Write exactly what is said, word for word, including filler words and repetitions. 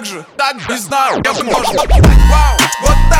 же, так же, не знаю, я бы тоже покидать. Вау, вот так.